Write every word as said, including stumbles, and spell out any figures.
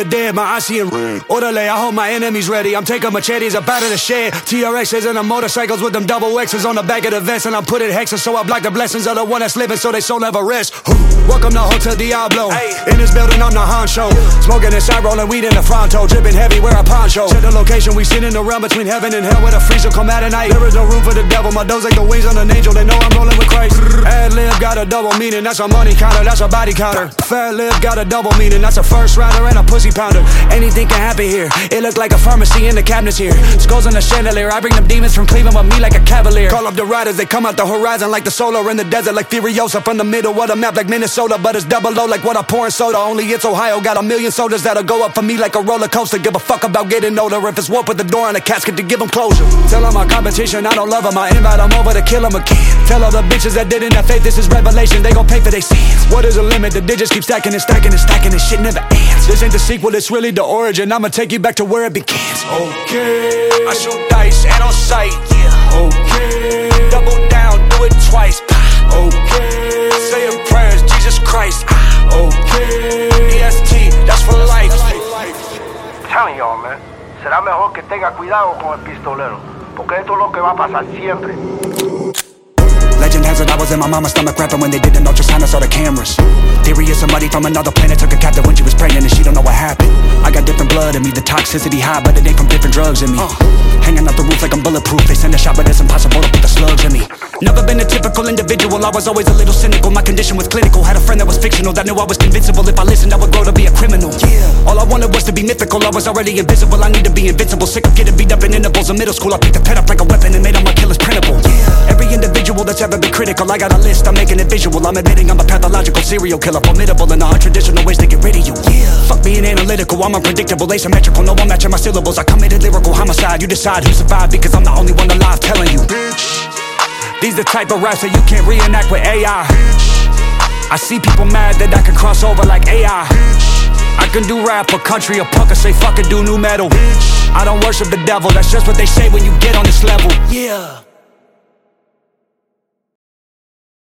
dead, my eyes seeing red. Orderly, I hold my enemies ready. I'm taking machetes up out of the shed. T R X's and the motorcycles with them double X's on the back of the vest. And I'm putting hexes so I block the blessings of the one that's living so they soul never rest. Welcome to Hotel Diablo. In this building, I'm the honcho. Smoking inside, rolling weed in the fronto. Dripping heavy, wear a poncho. Set the location, we sit in the realm between heaven and hell where the freeze will come out at night. There is no room for the devil. My doze like the wings on an angel. They know I'm rolling with Christ. Ad lib got a double meaning. That's a money counter, that's a body counter. Fat lip got a double meaning. That's a first rounder and a pussy pounder. Anything can happen here. It look like a pharmacy in the cabinets here. Skulls on the chandelier. I bring them demons from Cleveland with me like a cavalier. Call up the riders, they come out the horizon like the solar in the desert, like Furiosa from the middle of the map like Minnesota. But it's double low like what I pour in soda. Only it's Ohio. Got a million soldiers that'll go up for me like a roller coaster. Give a fuck about getting older. If it's war, put the door in a casket to give them closure. Tell all my competition I don't love them. I invite them over to kill them again. Tell all the bitches that didn't have faith this is revelation. They gon' pay for their sins. What is the limit? The digits keep stacking and stacking and stacking and shit never ends. This ain't the sequel, it's really the origin. I'ma take you back to where it begins. Okay, I shoot dice and on sight. Yeah. Okay, double down, do it twice. Okay, say your prayers, Jesus Christ. Okay, E S T, that's for life. I'm telling y'all, man, será mejor que tenga cuidado con el pistolero, porque esto es lo que va a pasar siempre. Legend has it I was in my mama's stomach rapping when they did an ultrasound. I saw the cameras. Theory is somebody from another planet took a captive when she was pregnant and she don't know what happened. I got different blood in me, the toxicity high, but it ain't from different drugs in me. uh. Hanging out the roof like I'm bulletproof. They send a shot but it's impossible to put the slugs in me. Never been a typical individual, I was always a little cynical. My condition was clinical, had a friend that was fictional that knew I was convincible. If I listened I would grow to be a criminal. Yeah. All I wanted was to be mythical, I was already invisible. I need to be invincible, sick of getting beat up in intervals. In middle school I picked a pen up like a weapon and made all my killers printable. Yeah. Every individual that's ever been critical, I got a list, I'm making it visual. I'm admitting I'm a pathological serial killer, formidable in the untraditional ways to get rid of you. Yeah. Fuck being analytical, I'm unpredictable, asymmetrical. No, I'm matching my syllables. I committed lyrical homicide. You decide who survived because I'm the only one alive telling you. Bitch, these the type of raps that you can't reenact with A I. Bitch, I see people mad that I can cross over like A I. Bitch, I can do rap or country or punk or say fuck and do new metal. Bitch, I don't worship the devil, that's just what they say when you get on this level. Yeah.